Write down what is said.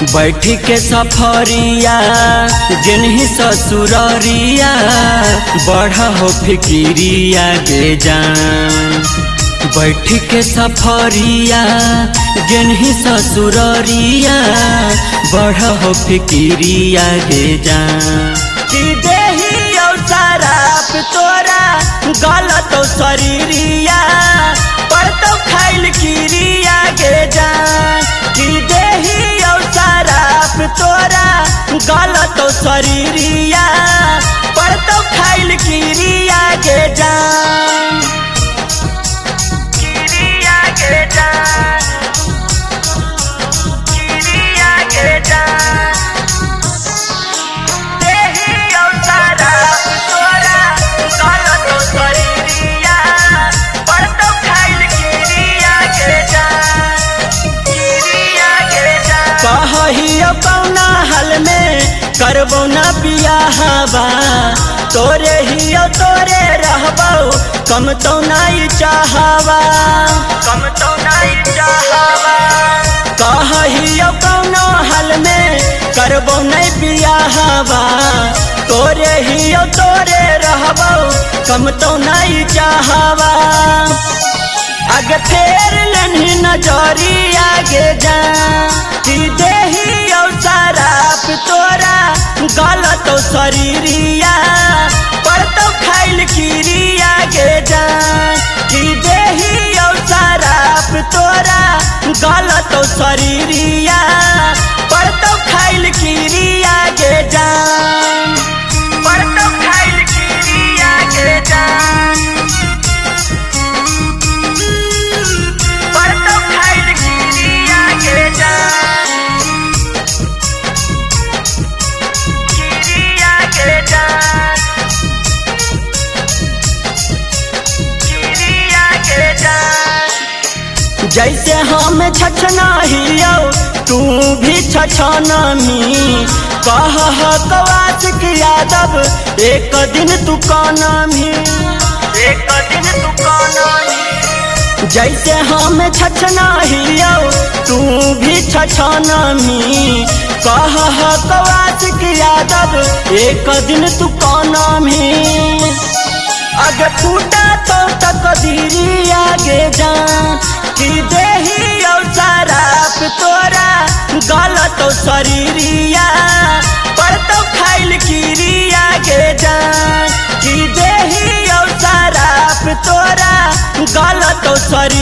बैठी के सफरिया जिन्हीं ससुररिया बढ़ा हो फिकिरिया गे जान। बैठी के सफरिया जिन्हीं ससुररिया बढ़ा हो फिकिरिया गे जान। कि देही और शराब तोरा गलत शरीरिया पड़तो खाइल किरिया गे जान। कि देही और शराब तोरा गलत शरीरिया पड़तो खाइल किरिया गे जान। किरिया गे जान, किरिया गे जान। देही और शराब तोरा गलत शरीरिया पड़तो खाइल किरिया गे जान। कहियो कौना हाल में करबो ना बियाहबा तोरे हियो तोरे रहबो कम तो नहीं चाहबा, कम तो नहीं चाहबा। कहियो कौना हाल में करबो नहीं बियाहबा तोरे हियो तोरे रहबो कम तो नहीं चाहबा। आगे फेर लेनी नजरी आगे जा। कि देही और शराब तोरा गलत शरीरिया पड़तो खाइल किरिया गे जान। कि देही और शराब तोरा गलत शरीरिया पड़तो खाइल किरिया गे जान। पड़तो खाइल किरिया गे जान। पड़तो खाइल किरिया गे जान। किरिया गे जान, किरिया गे जान। जैसे हम छछनाहियो तू भी छछनमी कह कवास की यादव एक दिन तू कानमी, एक दिन तू कानमी। जैसे हम छछनाहियो तू भी छछनमी कह कवास की यादव एक दिन तू कानमी। अगे फूटा तो तकदीरी आगे जा। कि देही और शराब तोरा गलत शरीरिया पड़तो खाइल किरिया गे जान। कि देही और शराब तोरा गलत शरीर